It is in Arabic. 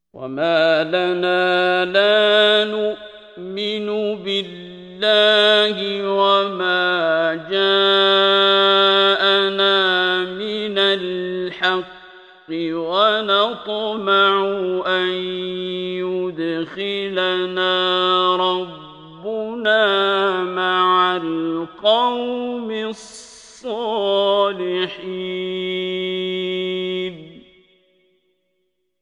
وما لنا لا نؤمن بالله وما جاءنا من الحق ونطمع أن يدخلنا ربنا مع القوم الصالحين.